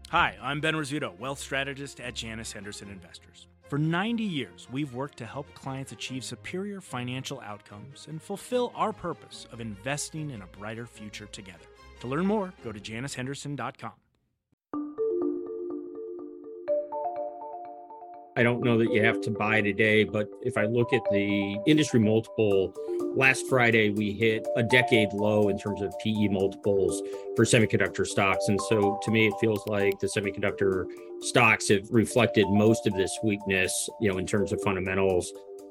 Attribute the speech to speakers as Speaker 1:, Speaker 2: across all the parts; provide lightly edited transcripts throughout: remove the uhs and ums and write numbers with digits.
Speaker 1: Hi, I'm Ben Rizzuto, wealth strategist at Janus Henderson Investors. For 90 years, we've worked to help clients achieve superior financial outcomes and fulfill our purpose of investing in a brighter future together. To learn more, go to janushenderson.com.
Speaker 2: I don't know that you have to buy today, but if I look at the industry multiple, last Friday we hit a decade low in terms of PE multiples for semiconductor stocks. And so to me, it feels like the semiconductor stocks have reflected most of this weakness, in terms of fundamentals.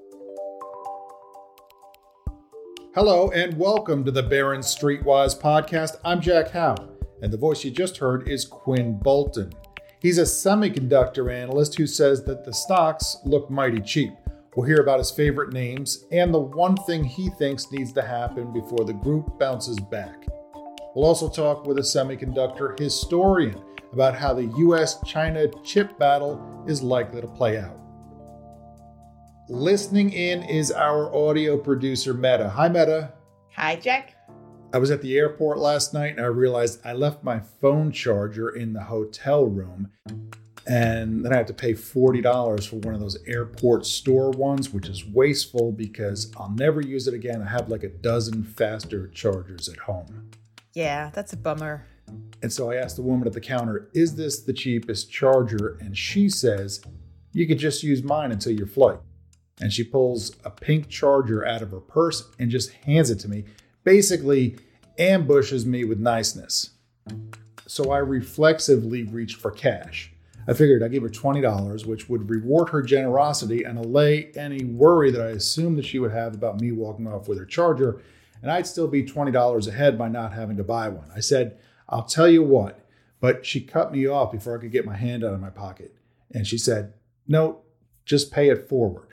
Speaker 3: Hello and welcome to the Barron's Streetwise podcast. I'm Jack Howe, and the voice you just heard is Quinn Bolton. He's a semiconductor analyst who says that the stocks look mighty cheap. We'll hear about his favorite names and the one thing he thinks needs to happen before the group bounces back. We'll also talk with a semiconductor historian about how the US-China chip battle is likely to play out. Listening in is our audio producer, Meta. Hi, Meta.
Speaker 4: Hi, Jack.
Speaker 3: I was at the airport last night and I realized I left my phone charger in the hotel room, and then I have to pay $40 for one of those airport store ones, which is wasteful because I'll never use it again. I have like a dozen faster chargers at home.
Speaker 4: Yeah, that's a bummer.
Speaker 3: And so I asked the woman at the counter, is this the cheapest charger? And she says, you could just use mine until your flight. And she pulls a pink charger out of her purse and just hands it to me. Basically ambushes me with niceness. So I reflexively reached for cash. I figured I'd give her $20, which would reward her generosity and allay any worry that I assumed that she would have about me walking off with her charger, and I'd still be $20 ahead by not having to buy one. I said, I'll tell you what, but she cut me off before I could get my hand out of my pocket. And she said, no, just pay it forward.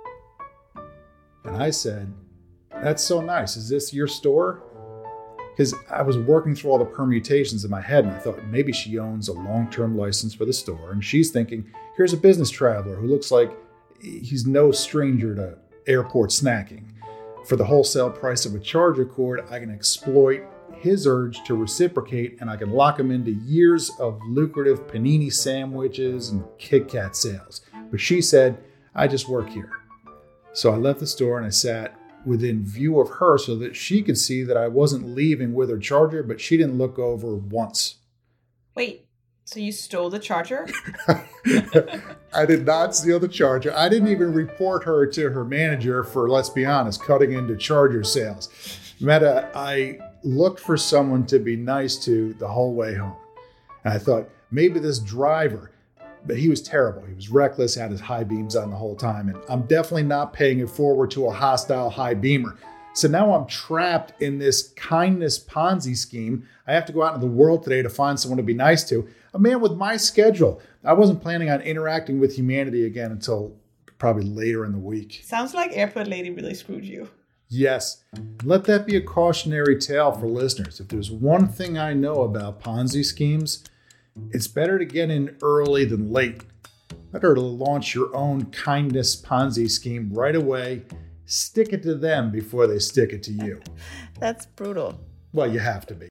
Speaker 3: And I said, that's so nice. Is this your store? Because I was working through all the permutations in my head, and I thought maybe she owns a long-term license for the store. And she's thinking, here's a business traveler who looks like he's no stranger to airport snacking. For the wholesale price of a charger cord, I can exploit his urge to reciprocate, and I can lock him into years of lucrative panini sandwiches and Kit Kat sales. But she said, I just work here. So I left the store and I sat within view of her so that she could see that I wasn't leaving with her charger, but she didn't look over once.
Speaker 4: Wait, so you stole the charger?
Speaker 3: I did not steal the charger. I didn't even report her to her manager for, let's be honest, cutting into charger sales. Meta, I looked for someone to be nice to the whole way home. And I thought, maybe this driver, but he was terrible. He was reckless, had his high beams on the whole time. And I'm definitely not paying it forward to a hostile high beamer. So now I'm trapped in this kindness Ponzi scheme. I have to go out into the world today to find someone to be nice to. A man with my schedule. I wasn't planning on interacting with humanity again until probably later in the week.
Speaker 4: Sounds like Airport Lady really screwed you.
Speaker 3: Yes. Let that be a cautionary tale for listeners. If there's one thing I know about Ponzi schemes, it's better to get in early than late. Better to launch your own kindness Ponzi scheme right away. Stick it to them before they stick it to you.
Speaker 4: That's brutal.
Speaker 3: Well, you have to be.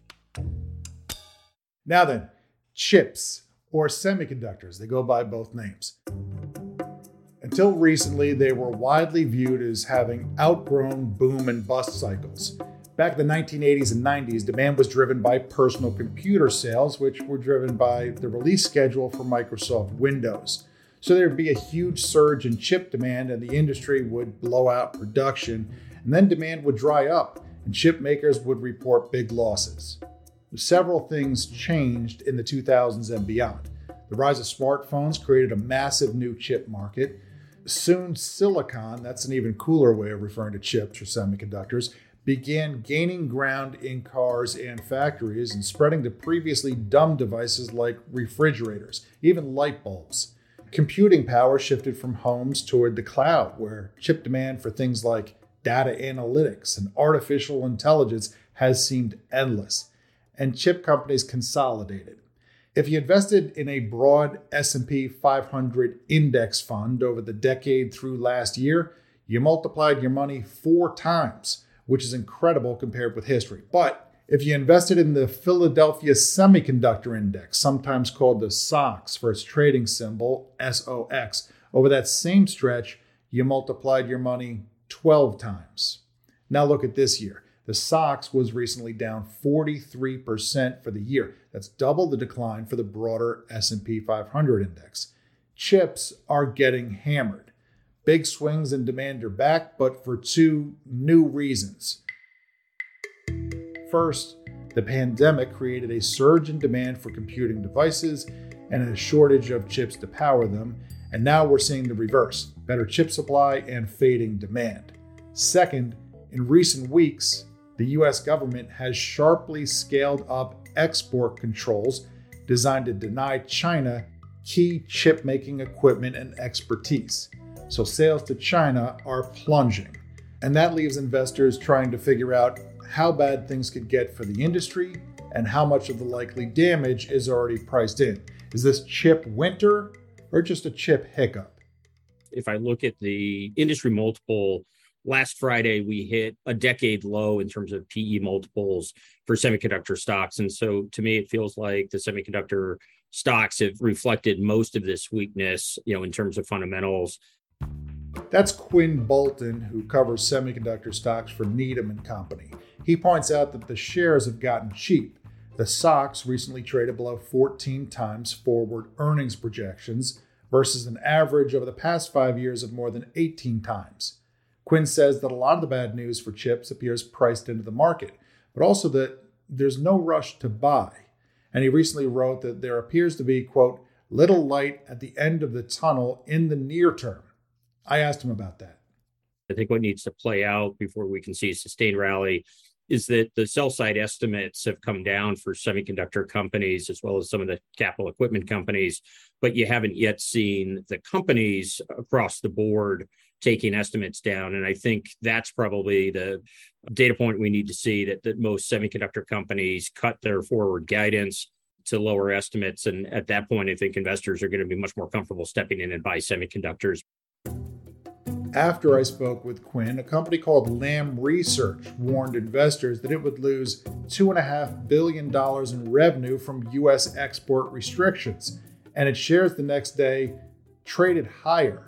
Speaker 3: Now then, chips or semiconductors. They go by both names. Until recently, they were widely viewed as having outgrown boom and bust cycles. Back in the 1980s and 90s, demand was driven by personal computer sales, which were driven by the release schedule for Microsoft Windows. So there'd be a huge surge in chip demand and the industry would blow out production, and then demand would dry up and chip makers would report big losses. Several things changed in the 2000s and beyond. The rise of smartphones created a massive new chip market. Soon silicon, that's an even cooler way of referring to chips or semiconductors, began gaining ground in cars and factories and spreading to previously dumb devices like refrigerators, even light bulbs. Computing power shifted from homes toward the cloud, where chip demand for things like data analytics and artificial intelligence has seemed endless, and chip companies consolidated. If you invested in a broad S&P 500 index fund over the decade through last year, you multiplied your money 4 times, which is incredible compared with history. But If you invested in the Philadelphia Semiconductor Index, sometimes called the SOX for its trading symbol, SOX, over that same stretch, you multiplied your money 12 times. Now look at this year. The SOX was recently down 43% for the year. That's double the decline for the broader S&P 500 index. Chips are getting hammered. Big swings in demand are back, but for two new reasons. First, the pandemic created a surge in demand for computing devices and a shortage of chips to power them, and now we're seeing the reverse, better chip supply and fading demand. Second, in recent weeks, the US government has sharply scaled up export controls designed to deny China key chip-making equipment and expertise. So sales to China are plunging. And that leaves investors trying to figure out how bad things could get for the industry and how much of the likely damage is already priced in. Is this chip winter or just a chip hiccup?
Speaker 2: If I look at the industry multiple, last Friday, we hit a decade low in terms of PE multiples for semiconductor stocks. And so to me, it feels like the semiconductor stocks have reflected most of this weakness, in terms of fundamentals.
Speaker 3: That's Quinn Bolton, who covers semiconductor stocks for Needham & Company. He points out that the shares have gotten cheap. The SOX recently traded below 14 times forward earnings projections versus an average over the past 5 years of more than 18 times. Quinn says that a lot of the bad news for chips appears priced into the market, but also that there's no rush to buy. And he recently wrote that there appears to be, quote, little light at the end of the tunnel in the near term. I asked him about that.
Speaker 2: I think what needs to play out before we can see a sustained rally is that the sell side estimates have come down for semiconductor companies as well as some of the capital equipment companies, but you haven't yet seen the companies across the board taking estimates down. And I think that's probably the data point we need to see, that most semiconductor companies cut their forward guidance to lower estimates. And at that point, I think investors are going to be much more comfortable stepping in and buy semiconductors.
Speaker 3: After I spoke with Quinn, a company called Lam Research warned investors that it would lose $2.5 billion in revenue from U.S. export restrictions, and its shares the next day traded higher.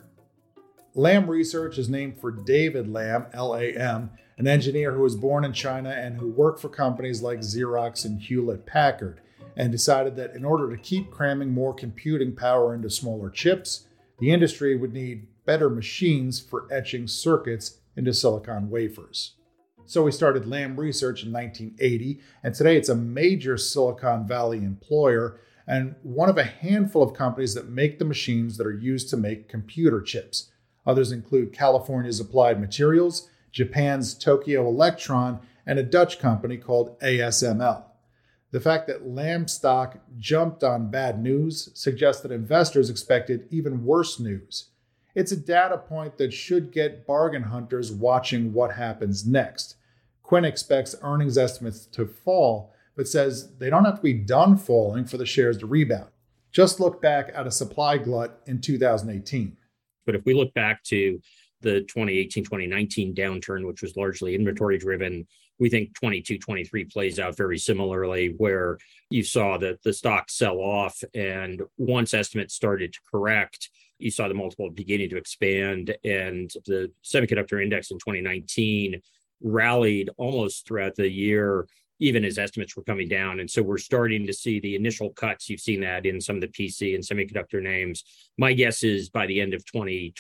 Speaker 3: Lam Research is named for David Lam, L-A-M, an engineer who was born in China and who worked for companies like Xerox and Hewlett-Packard, and decided that in order to keep cramming more computing power into smaller chips, the industry would need better machines for etching circuits into silicon wafers. So we started Lam Research in 1980, and today it's a major Silicon Valley employer and one of a handful of companies that make the machines that are used to make computer chips. Others include California's Applied Materials, Japan's Tokyo Electron, and a Dutch company called ASML. The fact that Lam stock jumped on bad news suggests that investors expected even worse news. It's a data point that should get bargain hunters watching what happens next. Quinn expects earnings estimates to fall, but says they don't have to be done falling for the shares to rebound. Just look back at a supply glut in 2018.
Speaker 2: But if we look back to the 2018-2019 downturn, which was largely inventory driven, we think 22-23 plays out very similarly, where you saw that the stock sell off, and once estimates started to correct, you saw the multiple beginning to expand, and the semiconductor index in 2019 rallied almost throughout the year, even as estimates were coming down. And so we're starting to see the initial cuts. You've seen that in some of the PC and semiconductor names. My guess is by the end of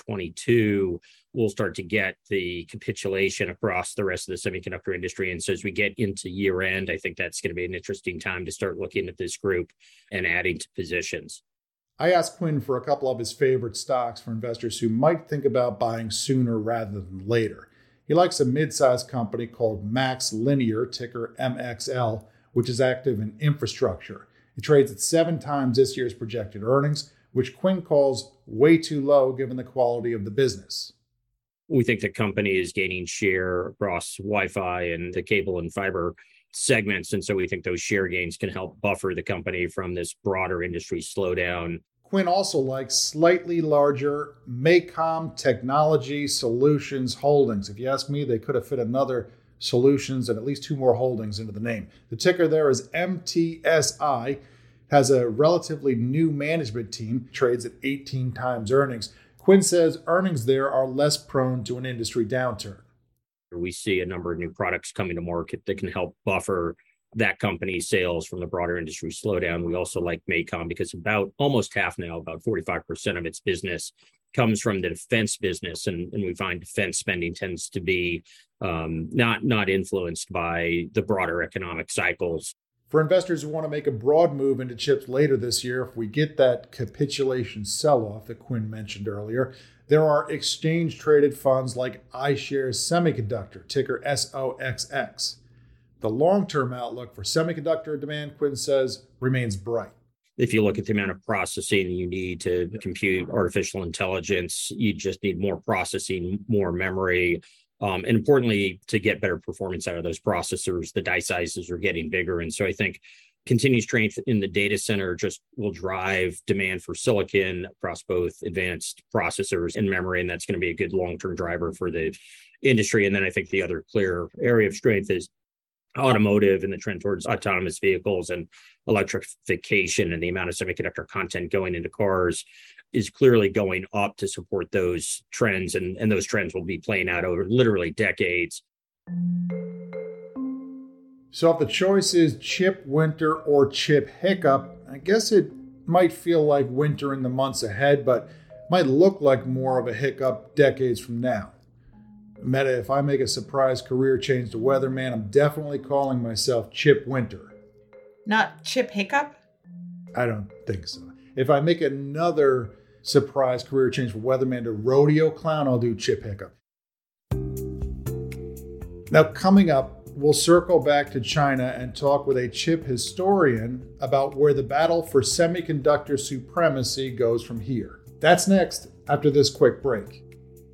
Speaker 2: 2022, we'll start to get the capitulation across the rest of the semiconductor industry. And so as we get into year end, I think that's going to be an interesting time to start looking at this group and adding to positions.
Speaker 3: I asked Quinn for a couple of his favorite stocks for investors who might think about buying sooner rather than later. He likes a mid-sized company called Max Linear, ticker MXL, which is active in infrastructure. It trades at 7 times this year's projected earnings, which Quinn calls way too low given the quality of the business.
Speaker 2: We think the company is gaining share across Wi-Fi and the cable and fiber segments. And so we think those share gains can help buffer the company from this broader industry slowdown.
Speaker 3: Quinn also likes slightly larger MACOM Technology Solutions Holdings. If you ask me, they could have fit another Solutions and at least 2 more holdings into the name. The ticker there is MTSI, has a relatively new management team, trades at 18 times earnings. Quinn says earnings there are less prone to an industry downturn.
Speaker 2: We see a number of new products coming to market that can help buffer that company's sales from the broader industry slowdown. We also like MACOM because about almost half now, about 45% of its business comes from the defense business. And we find defense spending tends to be not influenced by the broader economic cycles.
Speaker 3: For investors who want to make a broad move into chips later this year, if we get that capitulation sell-off that Quinn mentioned earlier, there are exchange-traded funds like iShares Semiconductor, ticker SOXX. The long-term outlook for semiconductor demand, Quinn says, remains bright.
Speaker 2: If you look at the amount of processing you need to compute artificial intelligence, you just need more processing, more memory. And importantly, to get better performance out of those processors, the die sizes are getting bigger. And so I think continued strength in the data center just will drive demand for silicon across both advanced processors and memory. And that's going to be a good long-term driver for the industry. And then I think the other clear area of strength is automotive and the trend towards autonomous vehicles and electrification, and the amount of semiconductor content going into cars is clearly going up to support those trends. And those trends will be playing out over literally decades.
Speaker 3: So if the choice is chip winter or chip hiccup, I guess it might feel like winter in the months ahead, but might look like more of a hiccup decades from now. Meta, if I make a surprise career change to weatherman, I'm definitely calling myself Chip Winter.
Speaker 4: Not Chip Hiccup?
Speaker 3: I don't think so. If I make another surprise career change from weatherman to rodeo clown, I'll do Chip Hiccup. Now, coming up, we'll circle back to China and talk with a chip historian about where the battle for semiconductor supremacy goes from here. That's next after this quick break.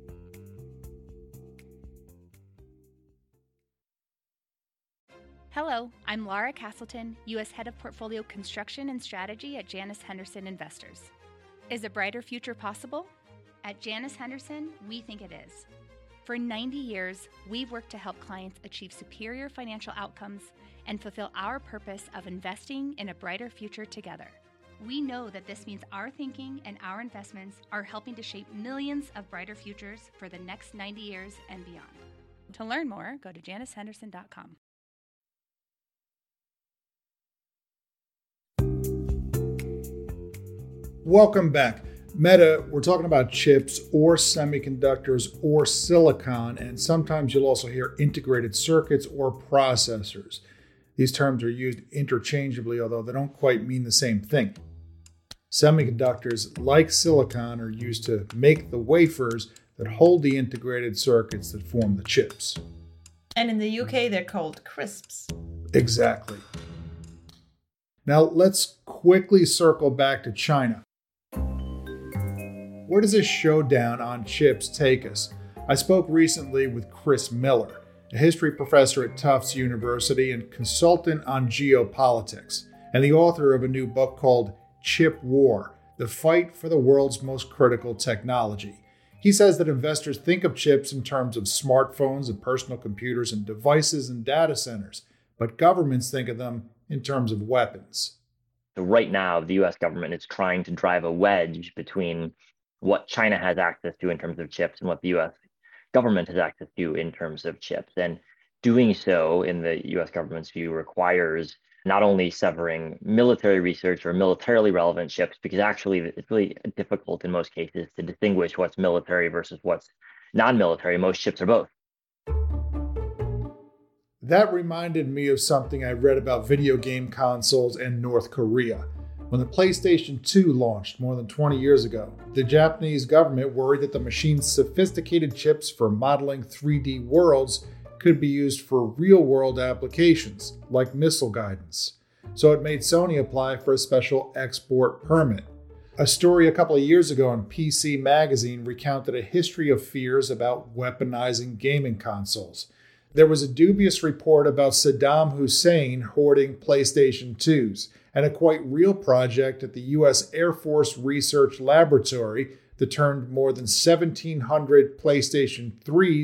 Speaker 5: Hello, I'm Laura Castleton, U.S. Head of Portfolio Construction and Strategy at Janus Henderson Investors. Is a brighter future possible? At Janus Henderson, we think it is. For 90 years, we've worked to help clients achieve superior financial outcomes and fulfill our purpose of investing in a brighter future together. We know that this means our thinking and our investments are helping to shape millions of brighter futures for the next 90 years and beyond. To learn more, go to janushenderson.com.
Speaker 3: Welcome back. Meta, we're talking about chips or semiconductors or silicon, and sometimes you'll also hear integrated circuits or processors. These terms are used interchangeably, although they don't quite mean the same thing. Semiconductors, like silicon, are used to make the wafers that hold the integrated circuits that form the chips.
Speaker 4: And in the UK, they're called crisps.
Speaker 3: Exactly. Now, let's quickly circle back to China. Where does this showdown on chips take us? I spoke recently with Chris Miller, a history professor at Tufts University and consultant on geopolitics, and the author of a new book called Chip War: The Fight for the World's Most Critical Technology. He says that investors think of chips in terms of smartphones and personal computers and devices and data centers, but governments think of them in terms of weapons.
Speaker 6: So right now, the US government is trying to drive a wedge between what China has access to in terms of chips and what the US government has access to in terms of chips. And doing so, in the US government's view, requires not only severing military research or militarily relevant chips, because actually it's really difficult in most cases to distinguish what's military versus what's non-military. Most chips are both.
Speaker 3: That reminded me of something I read about video game consoles and North Korea. When the PlayStation 2 launched more than 20 years ago, the Japanese government worried that the machine's sophisticated chips for modeling 3D worlds could be used for real-world applications, like missile guidance. So it made Sony apply for a special export permit. A story a couple of years ago on PC Magazine recounted a history of fears about weaponizing gaming consoles. There was a dubious report about Saddam Hussein hoarding PlayStation 2s, and a quite real project at the U.S. Air Force Research Laboratory that turned more than 1,700 PlayStation 3s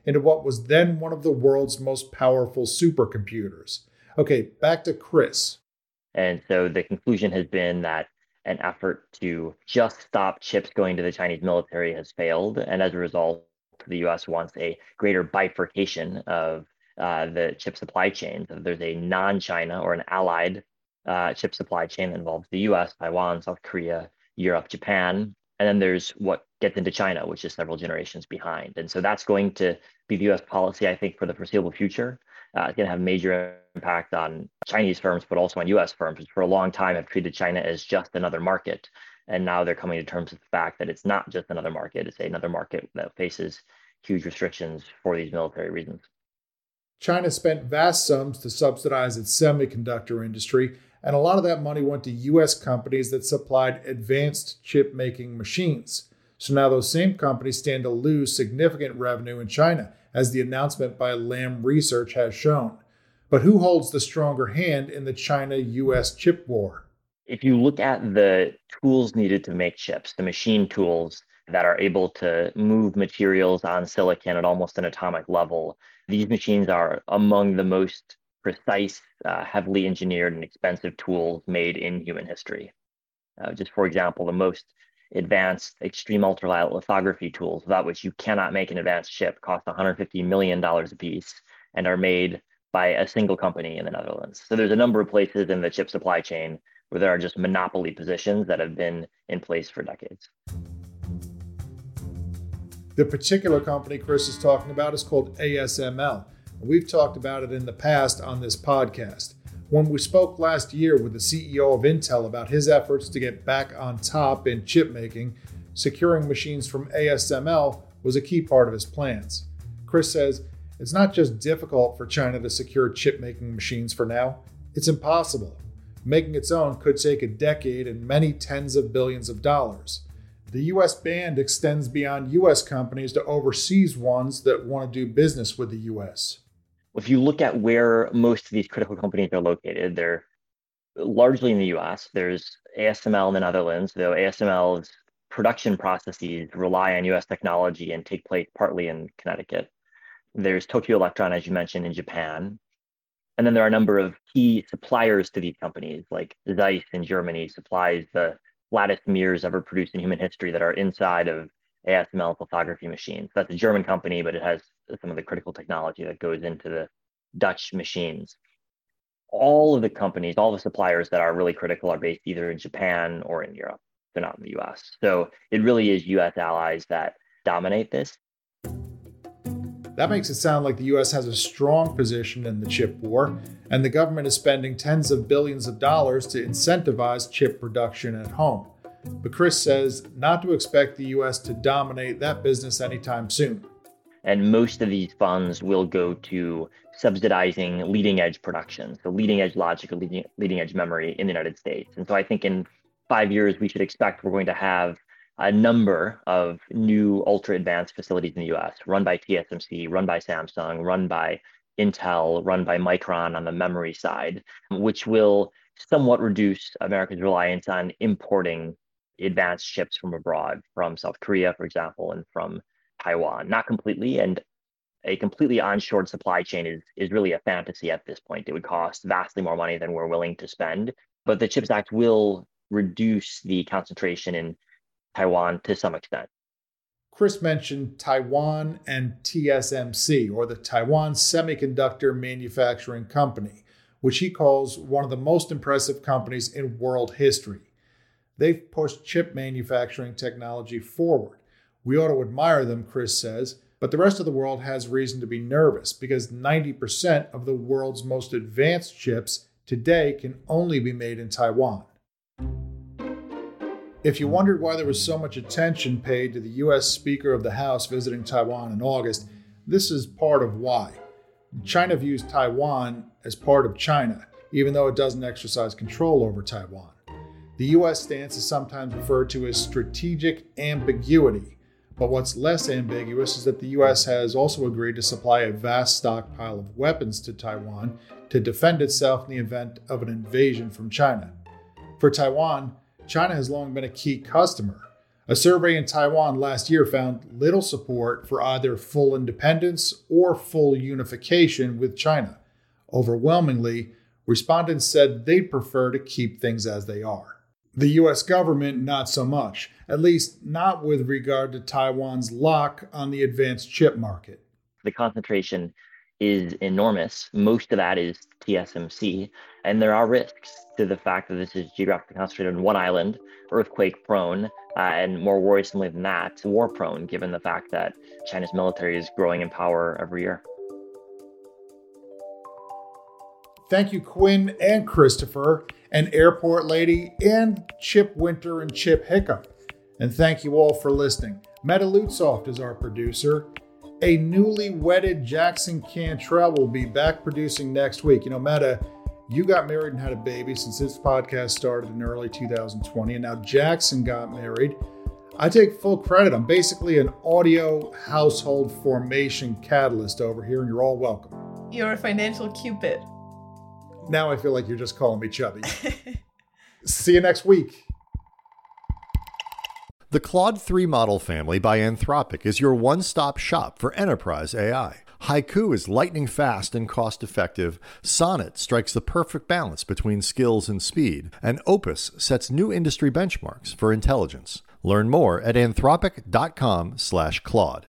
Speaker 3: into what was then one of the world's most powerful supercomputers. Okay, back to Chris.
Speaker 6: And so the conclusion has been that an effort to just stop chips going to the Chinese military has failed. And as a result, the US wants a greater bifurcation of the chip supply chain. So there's a non-China or an allied chip supply chain that involves the US, Taiwan, South Korea, Europe, Japan. And then there's what gets into China, which is several generations behind. And so that's going to be the US policy, I think, for the foreseeable future. It's going to have major impact on Chinese firms, but also on US firms, which for a long time have treated China as just another market. And now they're coming to terms with the fact that it's not just another market, it's another market that faces huge restrictions for these military reasons.
Speaker 3: China spent vast sums to subsidize its semiconductor industry, and a lot of that money went to US companies that supplied advanced chip-making machines. So now those same companies stand to lose significant revenue in China, as the announcement by Lam Research has shown. But who holds the stronger hand in the China-US chip war?
Speaker 6: If you look at the tools needed to make chips, the machine tools that are able to move materials on silicon at almost an atomic level, these machines are among the most precise, heavily engineered and expensive tools made in human history. Just for example, the most advanced extreme ultraviolet lithography tools, without which you cannot make an advanced chip, cost $150 million a piece and are made by a single company in the Netherlands. So there's a number of places in the chip supply chain where there are just monopoly positions that have been in place for decades.
Speaker 3: The particular company Chris is talking about is called ASML. We've talked about it in the past on this podcast. When we spoke last year with the CEO of Intel about his efforts to get back on top in chip making, securing machines from ASML was a key part of his plans. Chris says it's not just difficult for China to secure chip making machines for now, it's impossible. Making its own could take a decade and many tens of billions of dollars. The US ban extends beyond US companies to overseas ones that want to do business with the US.
Speaker 6: If you look at where most of these critical companies are located, they're largely in the US. There's ASML in the Netherlands, though ASML's production processes rely on US technology and take place partly in Connecticut. There's Tokyo Electron, as you mentioned, in Japan. And then there are a number of key suppliers to these companies, like Zeiss in Germany supplies the flattest mirrors ever produced in human history that are inside of ASML lithography machines. That's a German company, but it has some of the critical technology that goes into the Dutch machines. All of the companies, all the suppliers that are really critical are based either in Japan or in Europe. They're not in the US. So it really is US allies that dominate this.
Speaker 3: That makes it sound like the US has a strong position in the chip war, and the government is spending tens of billions of dollars to incentivize chip production at home. But Chris says not to expect the US to dominate that business anytime soon.
Speaker 6: And most of these funds will go to subsidizing leading edge production, so leading edge logic or leading edge memory in the United States. And so I think in 5 years, we should expect we're going to have a number of new ultra advanced facilities in the US run by TSMC, run by Samsung, run by Intel, run by Micron on the memory side, which will somewhat reduce America's reliance on importing advanced chips from abroad, from South Korea, for example, and from Taiwan. Not completely, and a completely onshored supply chain is really a fantasy at this point. It would cost vastly more money than we're willing to spend, but the CHIPS Act will reduce the concentration in Taiwan to some extent.
Speaker 3: Chris mentioned Taiwan and TSMC, or the Taiwan Semiconductor Manufacturing Company, which he calls one of the most impressive companies in world history. They've pushed chip manufacturing technology forward. We ought to admire them, Chris says, but the rest of the world has reason to be nervous because 90% of the world's most advanced chips today can only be made in Taiwan. If you wondered why there was so much attention paid to the U.S. Speaker of the House visiting Taiwan in August, this is part of why. China views Taiwan as part of China, even though it doesn't exercise control over Taiwan. The U.S. stance is sometimes referred to as strategic ambiguity, but what's less ambiguous is that the U.S. has also agreed to supply a vast stockpile of weapons to Taiwan to defend itself in the event of an invasion from China. For Taiwan, China has long been a key customer. A survey in Taiwan last year found little support for either full independence or full unification with China. Overwhelmingly, respondents said they'd prefer to keep things as they are. The U.S. government, not so much, at least not with regard to Taiwan's lock on the advanced chip market.
Speaker 6: The concentration is enormous. Most of that is TSMC, and there are risks to the fact that this is geographically concentrated on one island, earthquake prone, and more worrisomely than that, war prone, given the fact that China's military is growing in power every year.
Speaker 3: Thank you, Quinn and Christopher, and Airport Lady, and Chip Winter and Chip Hiccup. And thank you all for listening. Meta Lutsoft is our producer. A newly wedded Jackson Cantrell will be back producing next week. You know, Meta, you got married and had a baby since this podcast started in early 2020, and now Jackson got married. I take full credit. I'm basically an audio household formation catalyst over here, and you're all welcome.
Speaker 4: You're a financial Cupid.
Speaker 3: Now I feel like you're just calling me chubby. See you next week.
Speaker 7: The Claude 3 model family by Anthropic is your one-stop shop for enterprise AI. Haiku is lightning fast and cost-effective. Sonnet strikes the perfect balance between skills and speed. And Opus sets new industry benchmarks for intelligence. Learn more at anthropic.com/Claude.